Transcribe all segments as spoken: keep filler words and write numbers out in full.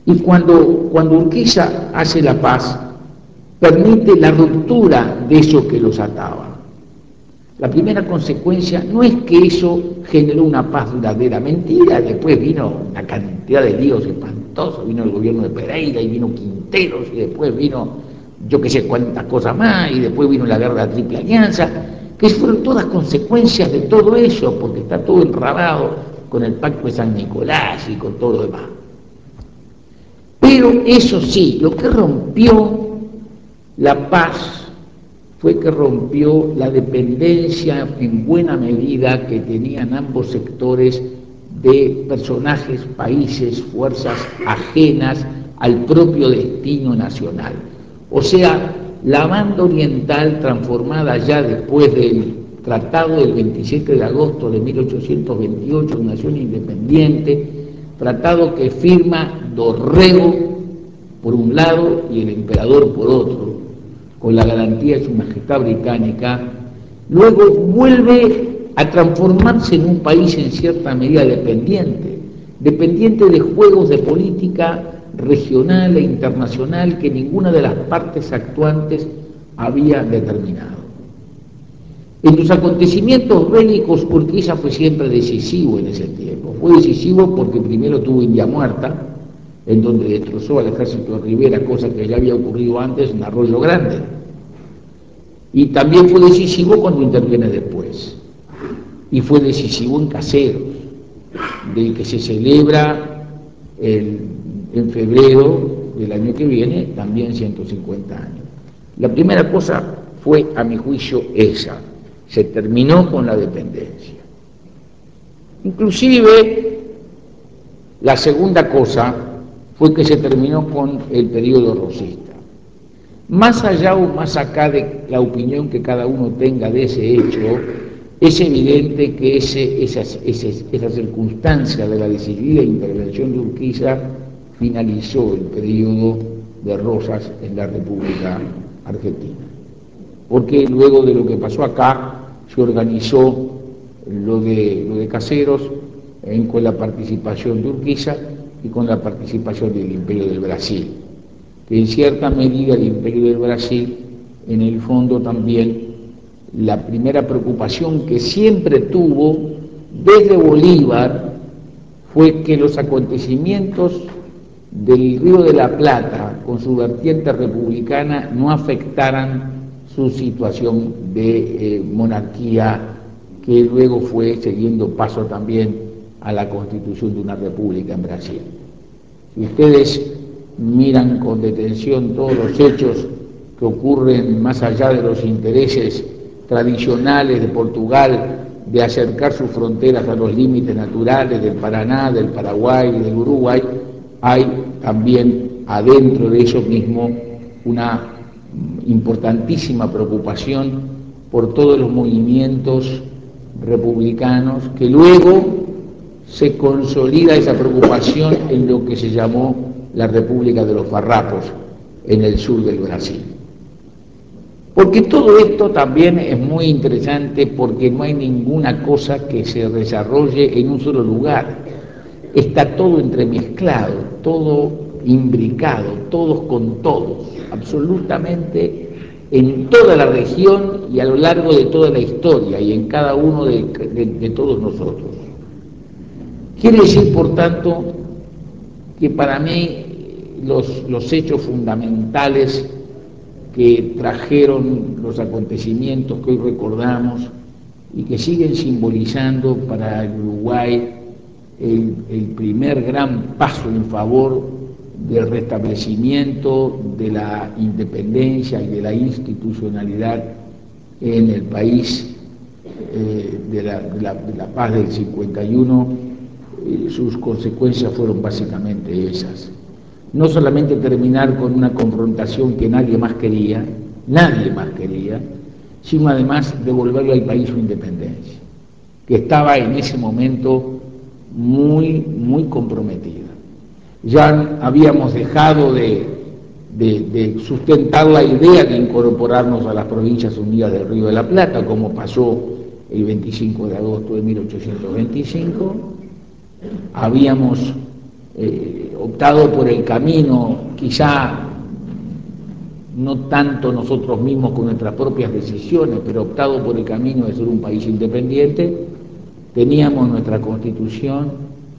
Y cuando, cuando Urquiza hace la paz, permite la ruptura de eso que los ataba. La primera consecuencia no es que eso generó una paz duradera, mentira, después vino una cantidad de líos espantosos, vino el gobierno de Pereira y vino Quinteros y después vino yo que sé cuántas cosas más y después vino la guerra de la Triple Alianza, que fueron todas consecuencias de todo eso, porque está todo enrabado con el pacto de San Nicolás y con todo lo demás. Pero eso sí, lo que rompió la paz fue que rompió la dependencia en buena medida que tenían ambos sectores de personajes, países, fuerzas ajenas al propio destino nacional. O sea, la banda oriental transformada ya después del Tratado del veintisiete de agosto de mil ochocientos veintiocho, nación independiente, tratado que firma Dorrego por un lado y el emperador por otro, con la garantía de su majestad británica, luego vuelve a transformarse en un país en cierta medida dependiente, dependiente de juegos de política regional e internacional que ninguna de las partes actuantes había determinado. En los acontecimientos bélicos, Urquiza fue siempre decisivo en ese tiempo. Fue decisivo porque primero tuvo India Muerta, en donde destrozó al ejército de Rivera, cosa que ya había ocurrido antes en Arroyo Grande. Y también fue decisivo cuando interviene después. Y fue decisivo en Caseros, del que se celebra el, en febrero del año que viene, también ciento cincuenta años. La primera cosa fue, a mi juicio, esa. Se terminó con la dependencia. Inclusive, la segunda cosa fue que se terminó con el periodo rosista. Más allá o más acá de la opinión que cada uno tenga de ese hecho, es evidente que ese, esas, esas, esa circunstancia de la decidida intervención de Urquiza finalizó el periodo de Rosas en la República Argentina. Porque luego de lo que pasó acá, se organizó lo de, lo de Caseros eh, con la participación de Urquiza y con la participación del Imperio del Brasil, que en cierta medida el Imperio del Brasil, en el fondo también, la primera preocupación que siempre tuvo desde Bolívar fue que los acontecimientos del Río de la Plata, con su vertiente republicana, no afectaran su situación de eh, monarquía, que luego fue siguiendo paso también a la constitución de una república en Brasil. Si ustedes miran con detención todos los hechos que ocurren más allá de los intereses tradicionales de Portugal de acercar sus fronteras a los límites naturales del Paraná, del Paraguay y del Uruguay, hay también adentro de eso mismo una importantísima preocupación por todos los movimientos republicanos, que luego se consolida esa preocupación en lo que se llamó la República de los Farrapos en el sur del Brasil. Porque todo esto también es muy interesante, porque no hay ninguna cosa que se desarrolle en un solo lugar. Está todo entremezclado, todo imbricado, todos con todos, absolutamente en toda la región y a lo largo de toda la historia y en cada uno de, de, de todos nosotros. Quiere decir, por tanto, que para mí los, los hechos fundamentales que trajeron los acontecimientos que hoy recordamos y que siguen simbolizando para el Uruguay el, el primer gran paso en favor del restablecimiento de la independencia y de la institucionalidad en el país, eh, de, la, de, la, de la paz del cincuenta y uno, eh, sus consecuencias fueron básicamente esas. No solamente terminar con una confrontación que nadie más quería, nadie más quería, sino además devolverle al país su independencia, que estaba en ese momento muy, muy comprometida. Ya habíamos dejado de, de, de sustentar la idea de incorporarnos a las Provincias Unidas del Río de la Plata, como pasó el veinticinco de agosto de mil ochocientos veinticinco. Habíamos eh, optado por el camino, quizá no tanto nosotros mismos con nuestras propias decisiones, pero optado por el camino de ser un país independiente, teníamos nuestra Constitución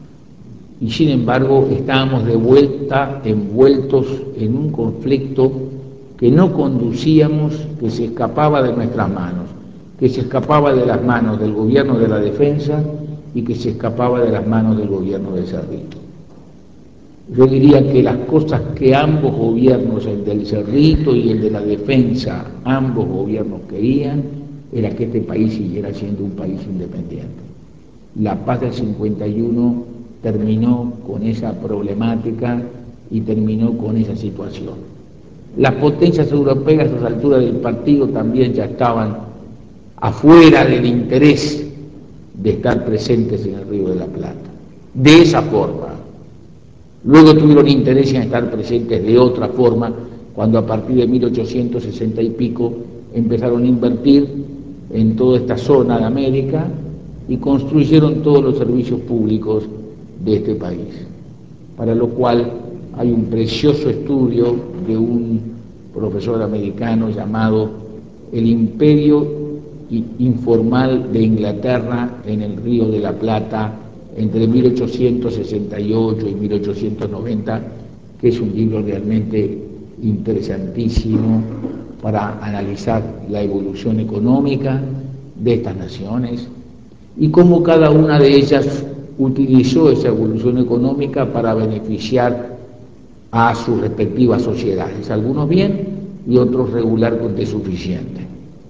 y sin embargo estábamos de vuelta envueltos en un conflicto que no conducíamos, que se escapaba de nuestras manos, que se escapaba de las manos del gobierno de la defensa y que se escapaba de las manos del gobierno de Cerrito. Yo diría que las cosas que ambos gobiernos, el del Cerrito y el de la defensa, ambos gobiernos querían, era que este país siguiera siendo un país independiente. La paz del cincuenta y uno terminó con esa problemática y terminó con esa situación. Las potencias europeas a esa altura del partido también ya estaban afuera del interés de estar presentes en el Río de la Plata. De esa forma. Luego tuvieron interés en estar presentes de otra forma, cuando a partir de mil ochocientos sesenta y pico empezaron a invertir en toda esta zona de América y construyeron todos los servicios públicos de este país, para lo cual hay un precioso estudio de un profesor americano llamado El Imperio Informal de Inglaterra en el Río de la Plata entre mil ochocientos sesenta y ocho y mil ochocientos noventa, que es un libro realmente interesantísimo para analizar la evolución económica de estas naciones y cómo cada una de ellas utilizó esa evolución económica para beneficiar a sus respectivas sociedades, algunos bien y otros regular con desuficiente.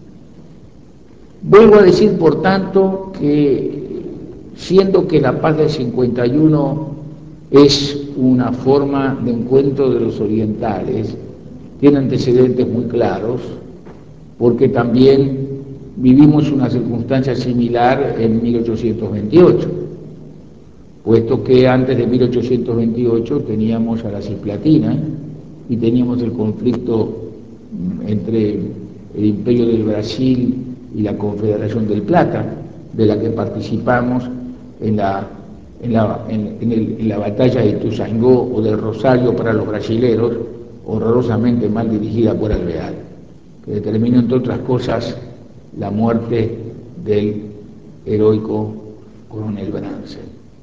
Vuelvo a decir, por tanto, que siendo que la paz del cincuenta y uno es una forma de encuentro de los orientales, tiene antecedentes muy claros, porque también vivimos una circunstancia similar en mil ochocientos veintiocho, puesto que antes de mil ochocientos veintiocho teníamos a la Cisplatina y teníamos el conflicto entre el Imperio del Brasil y la Confederación del Plata, de la que participamos en la, en la, en, en el, en la batalla de Ituzaingó o del Rosario para los brasileros, horrorosamente mal dirigida por Alvear, que determinó, entre otras cosas, la muerte del heroico coronel Brancel.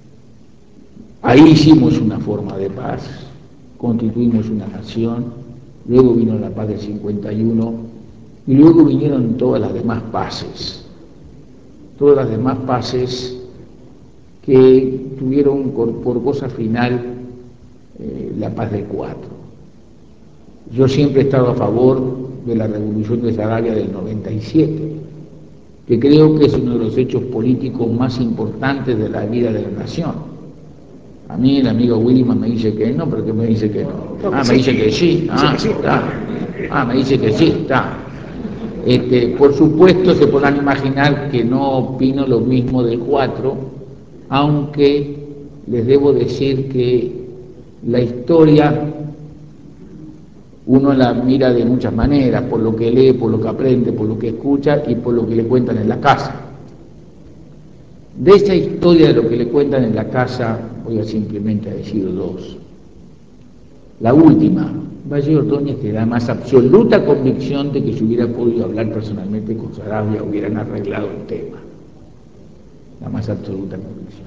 Ahí hicimos una forma de paz, constituimos una nación, luego vino la paz del cincuenta y uno y luego vinieron todas las demás paces, todas las demás paces que tuvieron por cosa final eh, la paz del cuatro. Yo siempre he estado a favor de la Revolución de Saravia del noventa y siete, que creo que es uno de los hechos políticos más importantes de la vida de la nación. A mí el amigo Williman me dice que no, pero que me dice que no. Ah, me dice que sí. Ah, está. Ah, me dice que sí, está. Este, por supuesto se podrán imaginar que no opino lo mismo del cuatro, aunque les debo decir que la historia uno la mira de muchas maneras, por lo que lee, por lo que aprende, por lo que escucha y por lo que le cuentan en la casa. De esa historia de lo que le cuentan en la casa voy a simplemente a decir dos. La última, Valle Ordóñez te da más absoluta convicción de que si hubiera podido hablar personalmente con Saravia hubieran arreglado el tema. La más absoluta convicción.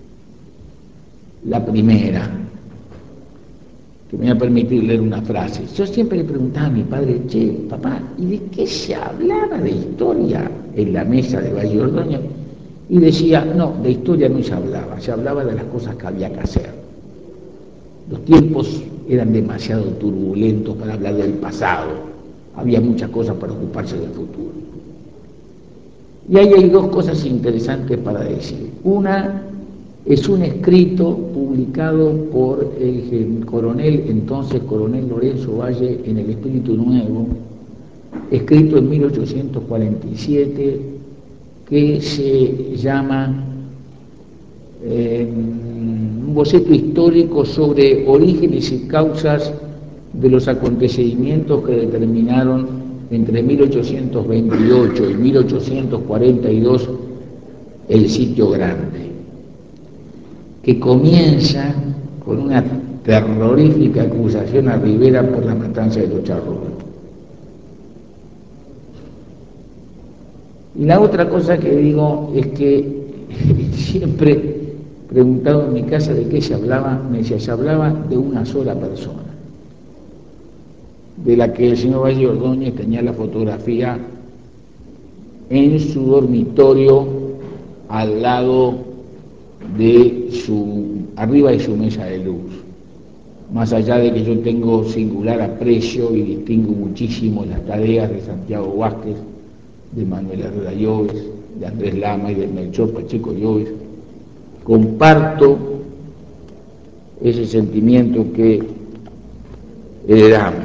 La primera, que me va a permitir leer una frase. Yo siempre le preguntaba a mi padre, che, papá, ¿y de qué se hablaba de historia en la mesa de Valle Ordóñez? Y decía, no, de historia no se hablaba, se hablaba de las cosas que había que hacer. Los tiempos eran demasiado turbulentos para hablar del pasado, había muchas cosas para ocuparse del futuro. Y ahí hay dos cosas interesantes para decir. Una es un escrito publicado por el coronel, entonces coronel Lorenzo Valle, en El Espíritu Nuevo, escrito en mil ochocientos cuarenta y siete, que se llama eh, un boceto histórico sobre orígenes y causas de los acontecimientos que determinaron entre mil ochocientos veintiocho y mil ochocientos cuarenta y dos el Sitio Grande, que comienza con una terrorífica acusación a Rivera por la matanza de los charrúas. Y la otra cosa que digo es que siempre preguntado en mi casa de qué se hablaba, me decía, se hablaba de una sola persona, de la que el señor Valle Ordóñez tenía la fotografía en su dormitorio al lado de su, arriba de su mesa de luz. Más allá de que yo tengo singular aprecio y distingo muchísimo las tareas de Santiago Vázquez, de Manuel Herrera Lloves, de Andrés Lama y de Melchor Pacheco Lloves, comparto ese sentimiento que heredamos.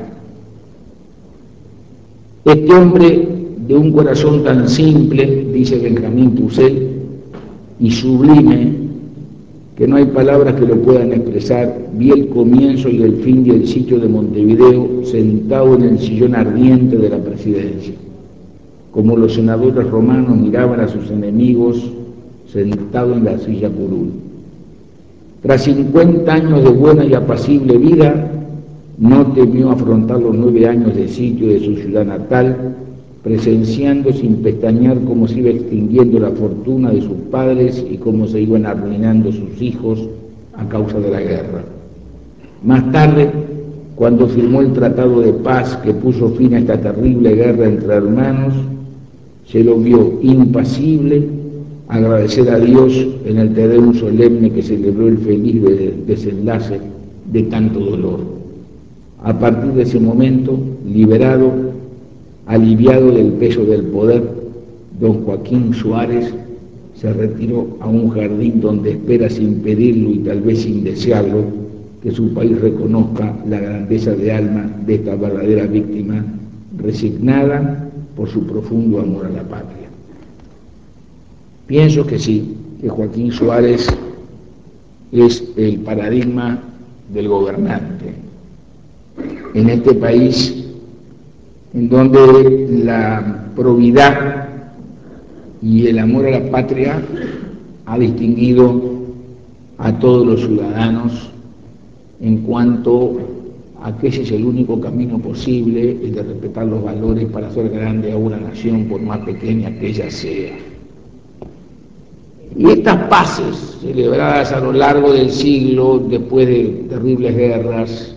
Este hombre de un corazón tan simple, dice Benjamín Purcell, y sublime, que no hay palabras que lo puedan expresar, vi el comienzo y el fin del sitio de Montevideo sentado en el sillón ardiente de la presidencia, como los senadores romanos miraban a sus enemigos sentado en la silla curul. Tras cincuenta años de buena y apacible vida, no temió afrontar los nueve años de sitio de su ciudad natal, presenciando sin pestañear cómo se iba extinguiendo la fortuna de sus padres y cómo se iban arruinando sus hijos a causa de la guerra. Más tarde, cuando firmó el Tratado de Paz que puso fin a esta terrible guerra entre hermanos, se lo vio impasible agradecer a Dios en el Te Deum solemne que celebró el feliz desenlace de tanto dolor. A partir de ese momento, liberado, aliviado del peso del poder, don Joaquín Suárez se retiró a un jardín donde espera sin pedirlo y tal vez sin desearlo que su país reconozca la grandeza de alma de esta verdadera víctima, resignada por su profundo amor a la patria. Pienso que sí, que Joaquín Suárez es el paradigma del gobernante. En este país, en donde la probidad y el amor a la patria ha distinguido a todos los ciudadanos en cuanto a que ese es el único camino posible, el de respetar los valores para hacer grande a una nación por más pequeña que ella sea. Y estas paces celebradas a lo largo del siglo, después de terribles guerras,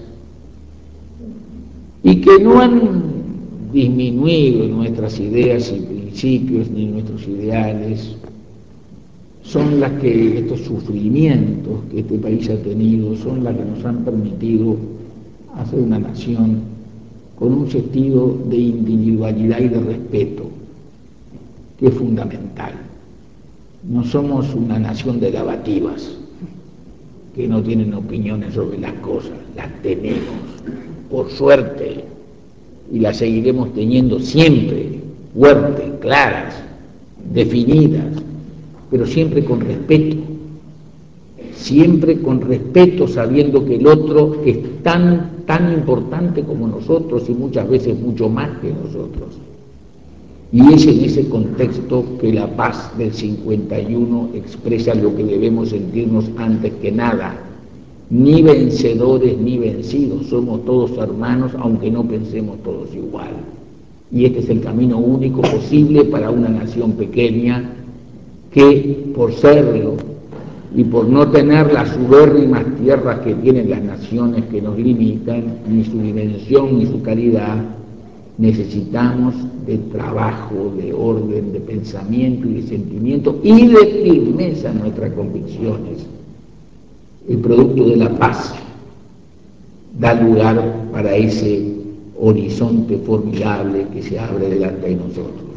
y que no han disminuido nuestras ideas y principios ni nuestros ideales, son las que estos sufrimientos que este país ha tenido, son las que nos han permitido hacer una nación con un sentido de individualidad y de respeto, que es fundamental. No somos una nación de lavativas, que no tienen opiniones sobre las cosas, las tenemos, por suerte, y las seguiremos teniendo siempre, fuertes, claras, definidas, pero siempre con respeto, siempre con respeto, sabiendo que el otro es tan, tan importante como nosotros y muchas veces mucho más que nosotros. Y es en ese contexto que la paz del cincuenta y uno expresa lo que debemos sentirnos antes que nada. Ni vencedores ni vencidos, somos todos hermanos, aunque no pensemos todos igual. Y este es el camino único posible para una nación pequeña que, por serlo y por no tener las ubérrimas tierras que tienen las naciones que nos limitan, ni su dimensión ni su calidad, necesitamos de trabajo, de orden, de pensamiento y de sentimiento y de firmeza en nuestras convicciones. El producto de la paz da lugar para ese horizonte formidable que se abre delante de nosotros.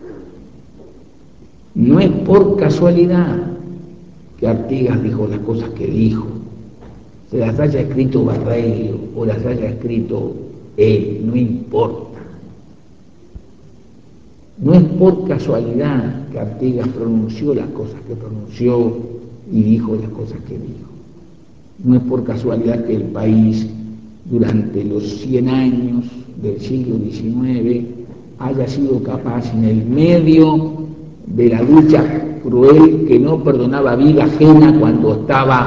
No es por casualidad que Artigas dijo las cosas que dijo, se las haya escrito Barreiro o las haya escrito él, no importa. No es por casualidad que Artigas pronunció las cosas que pronunció y dijo las cosas que dijo. No es por casualidad que el país, durante los cien años del siglo diecinueve, haya sido capaz, en el medio de la lucha cruel que no perdonaba vida ajena cuando estaba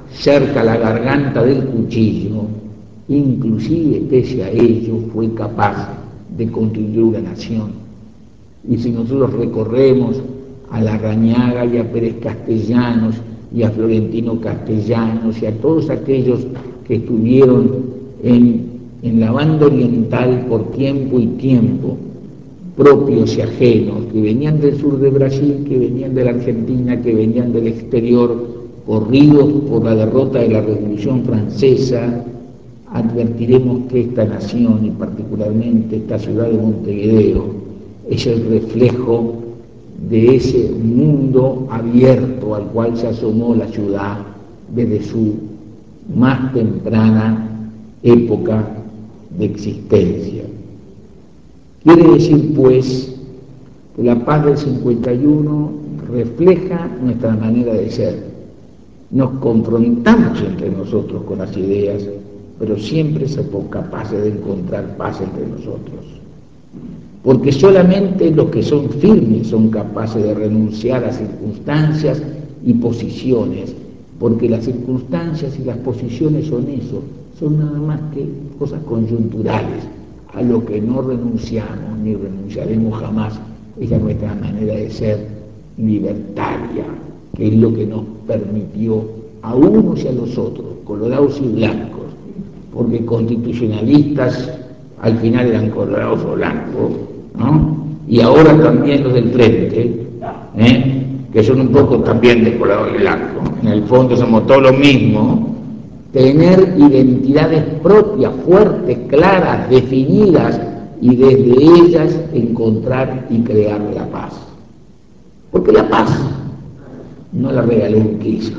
cerca la garganta del cuchillo, inclusive pese a ello fue capaz de constituir una nación. Y si nosotros recorremos a Larrañaga y a Pérez Castellanos y a Florentino Castellanos y a todos aquellos que estuvieron en, en la banda oriental por tiempo y tiempo, propios y ajenos, que venían del sur de Brasil, que venían de la Argentina, que venían del exterior, corridos por la derrota de la Revolución Francesa, advertiremos que esta nación, y particularmente esta ciudad de Montevideo, es el reflejo de ese mundo abierto al cual se asomó la ciudad desde su más temprana época de existencia. Quiere decir, pues, que la paz del cincuenta y uno refleja nuestra manera de ser. Nos confrontamos entre nosotros con las ideas, pero siempre somos capaces de encontrar paz entre nosotros. Porque solamente los que son firmes son capaces de renunciar a circunstancias y posiciones, porque las circunstancias y las posiciones son eso, son nada más que cosas conjunturales. A lo que no renunciamos ni renunciaremos jamás es a nuestra manera de ser libertaria, que es lo que nos permitió a unos y a los otros, colorados y blancos, porque constitucionalistas al final eran colorados o blancos, ¿no? Y ahora también los del frente, ¿eh? que son un poco también de colorado y blanco, en el fondo somos todos lo mismo, tener identidades propias, fuertes, claras, definidas, y desde ellas encontrar y crear la paz. Porque la paz no la regaló Urquiza.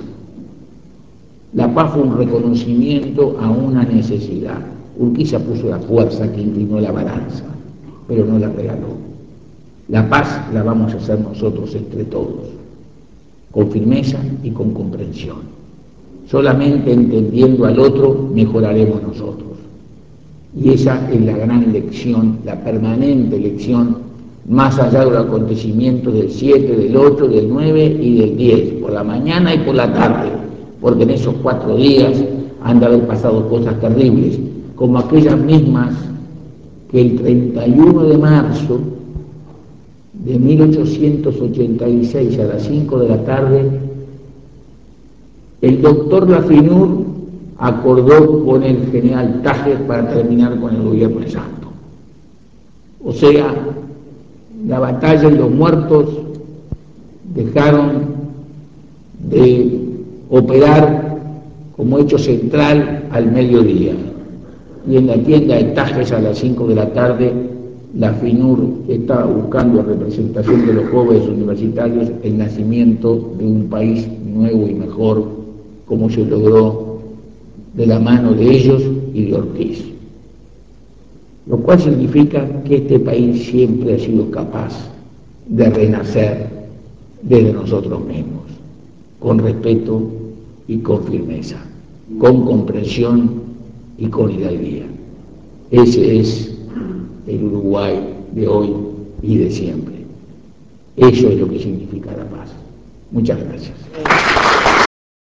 La paz fue un reconocimiento a una necesidad. Urquiza puso la fuerza que inclinó la balanza, pero no la regaló. La paz la vamos a hacer nosotros entre todos, con firmeza y con comprensión. Solamente entendiendo al otro mejoraremos nosotros. Y esa es la gran lección, la permanente lección, más allá de los acontecimientos del siete, del ocho, del nueve y del diez, por la mañana y por la tarde, porque en esos cuatro días han de haber pasado cosas terribles, como aquellas mismas que el treinta y uno de marzo de mil ochocientos ochenta y seis a las cinco de la tarde, el doctor Lafinur acordó con el general Tajer para terminar con el gobierno de Santos. O sea, la batalla y los muertos dejaron de operar como hecho central al mediodía. Y en la tienda de Tajes a las cinco de la tarde, la FINUR estaba buscando representación de los jóvenes universitarios el nacimiento de un país nuevo y mejor, como se logró de la mano de ellos y de Ortiz. Lo cual significa que este país siempre ha sido capaz de renacer desde nosotros mismos, con respeto y con firmeza, con comprensión y con hidalguía. Ese es el Uruguay de hoy y de siempre. Eso es lo que significa la paz. Muchas gracias.